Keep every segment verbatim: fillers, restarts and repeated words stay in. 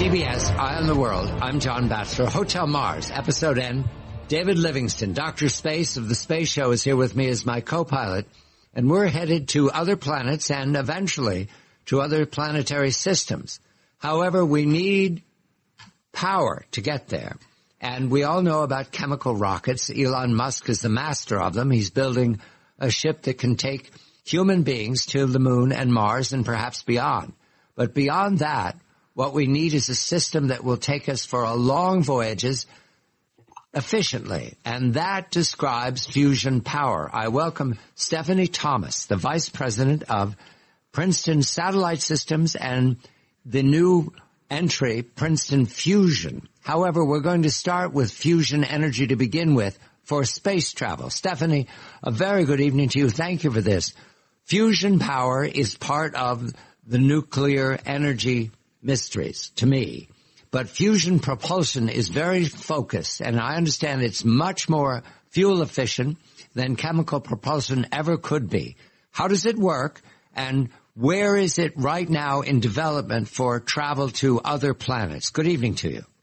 C B S, Eye on the World. I'm John Batchelor. Hotel Mars, Episode N. David Livingston, Doctor Space of the Space Show, is here with me as my co-pilot. And we're headed to other planets and eventually to other planetary systems. However, we need power to get there. And we all know about chemical rockets. Elon Musk is the master of them. He's building a ship that can take human beings to the moon and Mars and perhaps beyond. But beyond that, what we need is a system that will take us for a long voyages efficiently. And that describes fusion power. I welcome Stephanie Thomas, the Vice President of Princeton Satellite Systems and the new entry, Princeton Fusion. However, we're going to start with fusion energy to begin with for space travel. Stephanie, a very good evening to you. Thank you for this. Fusion power is part of the nuclear energy mysteries to me. But fusion propulsion is very focused, and I understand it's much more fuel efficient than chemical propulsion ever could be. How does it work, and where is it right now in development for travel to other planets? Good evening to you.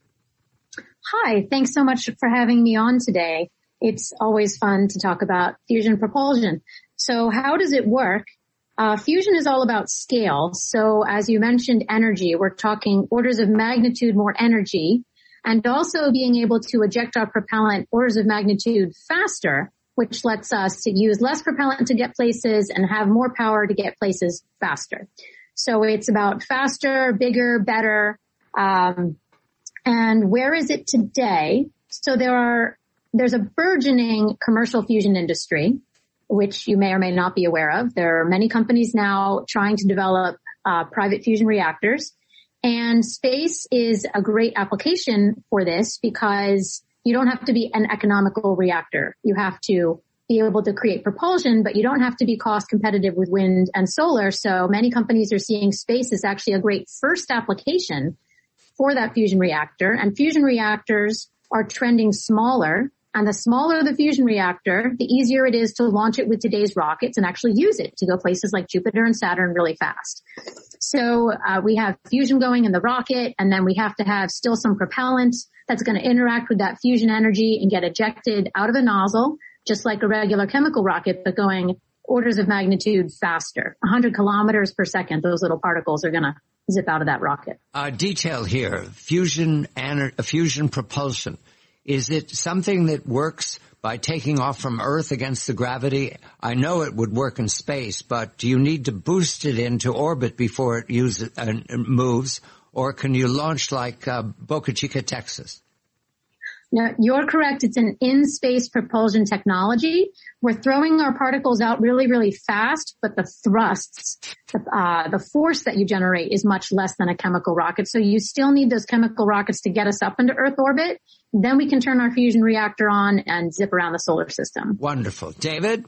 Hi, thanks so much for having me on today. It's always fun to talk about fusion propulsion. So how does it work? Uh, fusion is all about scale. So as you mentioned, energy, we're talking orders of magnitude more energy, and also being able to eject our propellant orders of magnitude faster, which lets us to use less propellant to get places and have more power to get places faster. So it's about faster, bigger, better. Um, and where is it today? So there are, there's a burgeoning commercial fusion industry, which you may or may not be aware of. There are many companies now trying to develop uh, private fusion reactors. And space is a great application for this because you don't have to be an economical reactor. You have to be able to create propulsion, but you don't have to be cost competitive with wind and solar. So many companies are seeing space as actually a great first application for that fusion reactor. And fusion reactors are trending smaller. And the smaller the fusion reactor, the easier it is to launch it with today's rockets and actually use it to go places like Jupiter and Saturn really fast. So uh, we have fusion going in the rocket, and then we have to have still some propellant that's going to interact with that fusion energy and get ejected out of a nozzle, just like a regular chemical rocket, but going orders of magnitude faster. one hundred kilometers per second, those little particles are going to zip out of that rocket. Uh, detail here, fusion, ener- fusion propulsion. Is it something that works by taking off from Earth against the gravity? I know it would work in space, but do you need to boost it into orbit before it uses, uh, moves, or can you launch like uh, Boca Chica, Texas? No, you're correct. It's an in-space propulsion technology. We're throwing our particles out really, really fast, but the thrusts, the, uh, the force that you generate is much less than a chemical rocket. So you still need those chemical rockets to get us up into Earth orbit. Then we can turn our fusion reactor on and zip around the solar system. Wonderful. David?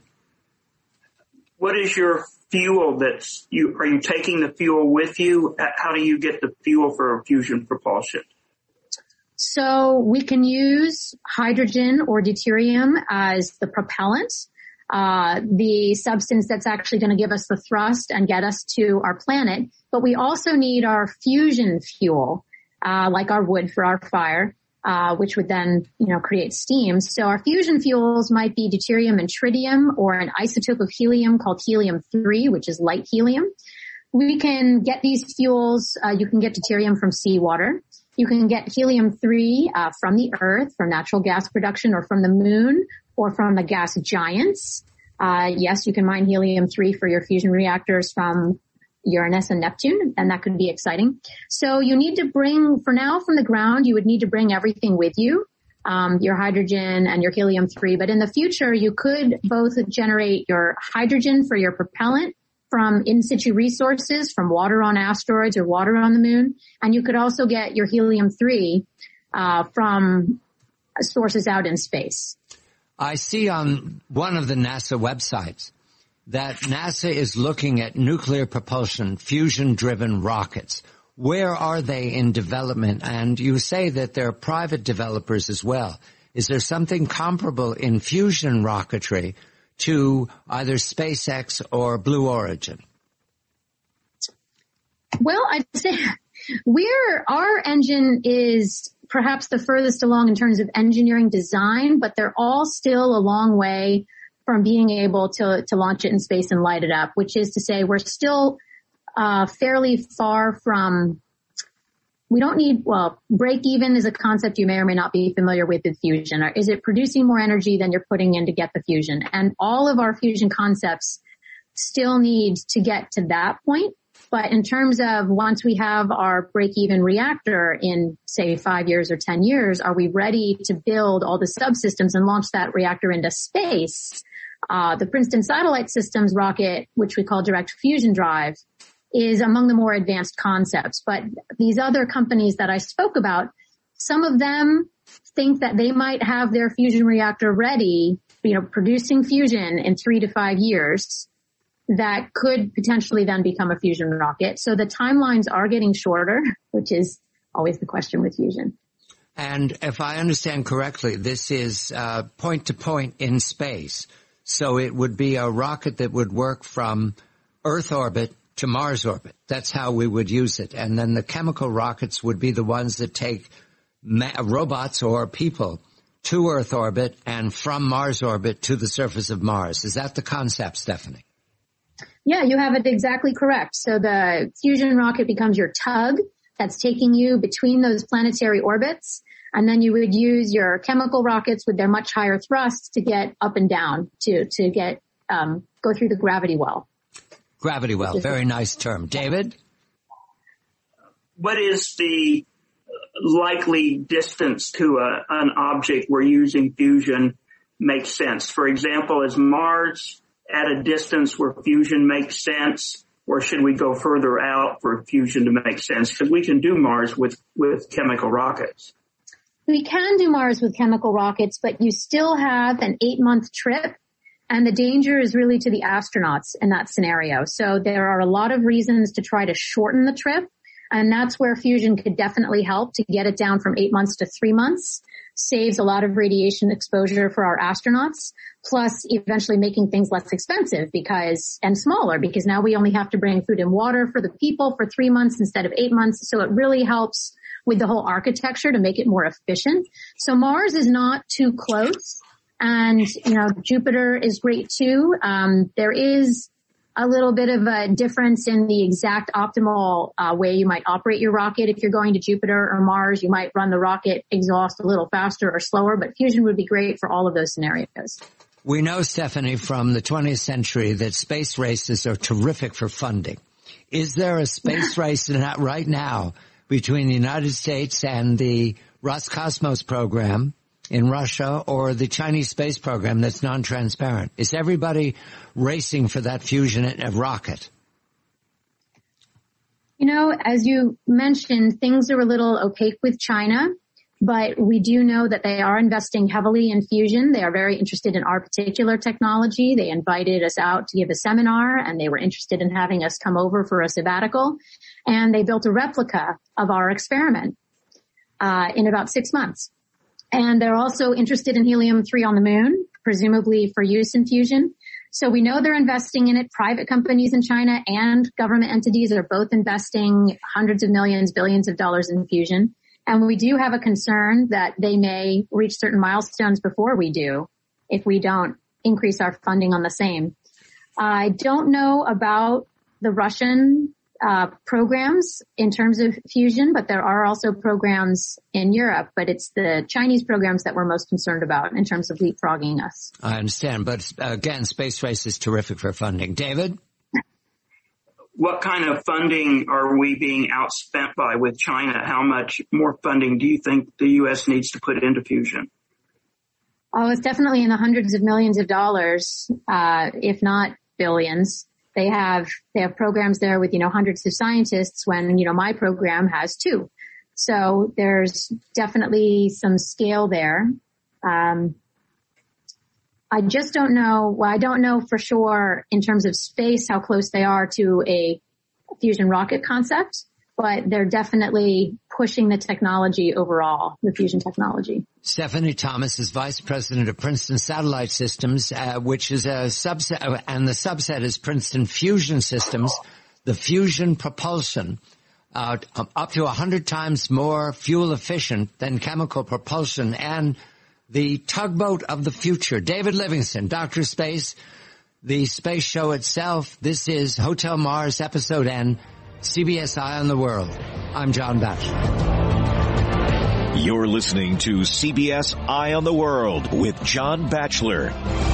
What is your fuel that's you, are you taking the fuel with you? How do you get the fuel for fusion propulsion? So we can use hydrogen or deuterium as the propellant, uh, the substance that's actually going to give us the thrust and get us to our planet. But we also need our fusion fuel, uh, like our wood for our fire, uh, which would then, you know, create steam. So our fusion fuels might be deuterium and tritium, or an isotope of helium called helium three, which is light helium. We can get these fuels. Uh, you can get deuterium from seawater. You can get helium three uh, from the Earth, from natural gas production, or from the moon, or from the gas giants. Uh, yes, you can mine helium three for your fusion reactors from Uranus and Neptune, and that could be exciting. So you need to bring, for now, from the ground, you would need to bring everything with you, um, your hydrogen and your helium three. But in the future, you could both generate your hydrogen for your propellant from in situ resources, from water on asteroids or water on the moon. And you could also get your helium three uh, from sources out in space. I see on one of the NASA websites that NASA is looking at nuclear propulsion, fusion-driven rockets. Where are they in development? And you say that there are private developers as well. Is there something comparable in fusion rocketry to either SpaceX or Blue Origin? Well, I'd say We're, our engine is perhaps the furthest along in terms of engineering design, but they're all still a long way from being able to, to launch it in space and light it up, which is to say we're still, uh, fairly far from, we don't need, well, break even is a concept you may or may not be familiar with with fusion. Or is it producing more energy than you're putting in to get the fusion? And all of our fusion concepts still need to get to that point. But in terms of once we have our break-even reactor in, say, five years or ten years, are we ready to build all the subsystems and launch that reactor into space? Uh, the Princeton Satellite Systems rocket, which we call Direct Fusion Drive, is among the more advanced concepts. But these other companies that I spoke about, some of them think that they might have their fusion reactor ready, you know, producing fusion in three to five years. That could potentially then become a fusion rocket. So the timelines are getting shorter, which is always the question with fusion. And if I understand correctly, this is uh, point-to-point in space. So it would be a rocket that would work from Earth orbit to Mars orbit. That's how we would use it. And then the chemical rockets would be the ones that take ma- robots or people to Earth orbit and from Mars orbit to the surface of Mars. Is that the concept, Stephanie? Yeah, you have it exactly correct. So the fusion rocket becomes your tug that's taking you between those planetary orbits. And then you would use your chemical rockets with their much higher thrust to get up and down to, to get, um, go through the gravity well. Gravity well. Very nice term. David? What is the likely distance to a, an object where using fusion makes sense? For example, is Mars at a distance where fusion makes sense, or should we go further out for fusion to make sense? Because we can do Mars with, with chemical rockets. We can do Mars with chemical rockets, but you still have an eight-month trip, and the danger is really to the astronauts in that scenario. So there are a lot of reasons to try to shorten the trip, and that's where fusion could definitely help to get it down from eight months to three months. Saves a lot of radiation exposure for our astronauts, plus eventually making things less expensive because, and smaller, because now we only have to bring food and water for the people for three months instead of eight months. So it really helps with the whole architecture to make it more efficient. So Mars is not too close, and, you know, Jupiter is great too. Um, there is a little bit of a difference in the exact optimal uh, way you might operate your rocket. If you're going to Jupiter or Mars, you might run the rocket exhaust a little faster or slower, but fusion would be great for all of those scenarios. We know, Stephanie, from the twentieth century that space races are terrific for funding. Is there a space race right now between the United States and the Roscosmos program in Russia or the Chinese space program that's non-transparent? Is everybody racing for that fusion rocket? You know, as you mentioned, things are a little opaque with China, but we do know that they are investing heavily in fusion. They are very interested in our particular technology. They invited us out to give a seminar, and they were interested in having us come over for a sabbatical. And they built a replica of our experiment uh in about six months. And they're also interested in helium three on the moon, presumably for use in fusion. So we know they're investing in it. Private companies in China and government entities are both investing hundreds of millions, billions of dollars in fusion. And we do have a concern that they may reach certain milestones before we do if we don't increase our funding on the same. I don't know about the Russian uh programs in terms of fusion, but there are also programs in Europe, but it's the Chinese programs that we're most concerned about in terms of leapfrogging us. I understand, but uh, again, space race is terrific for funding. David? What kind of funding are we being outspent by with China? How much more funding do you think the U S needs to put into fusion? Oh, it's definitely in the hundreds of millions of dollars, uh if not billions. They have, they have programs there with, you know, hundreds of scientists when, you know, my program has two. So there's definitely some scale there. Um, I just don't know, well, I don't know for sure in terms of space how close they are to a fusion rocket concept, but they're definitely pushing the technology overall, the fusion technology. Stephanie Thomas is Vice President of Princeton Satellite Systems, uh, which is a subset, and the subset is Princeton Fusion Systems, the fusion propulsion uh, up to one hundred times more fuel efficient than chemical propulsion, and the tugboat of the future. David Livingstone, Doctor Space, the space show itself. This is Hotel Mars, Episode N, C B S Eye on the World. I'm John Batchelor. You're listening to C B S Eye on the World with John Batchelor.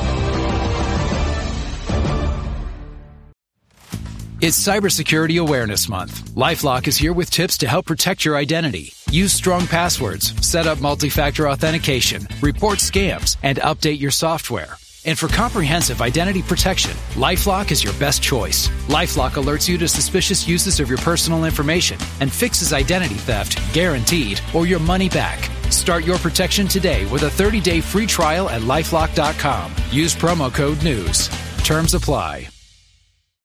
It's Cybersecurity Awareness Month. LifeLock is here with tips to help protect your identity. Use strong passwords, set up multi-factor authentication, report scams, and update your software. And for comprehensive identity protection, LifeLock is your best choice. LifeLock alerts you to suspicious uses of your personal information and fixes identity theft, guaranteed, or your money back. Start your protection today with a thirty-day free trial at LifeLock dot com. Use promo code NEWS. Terms apply.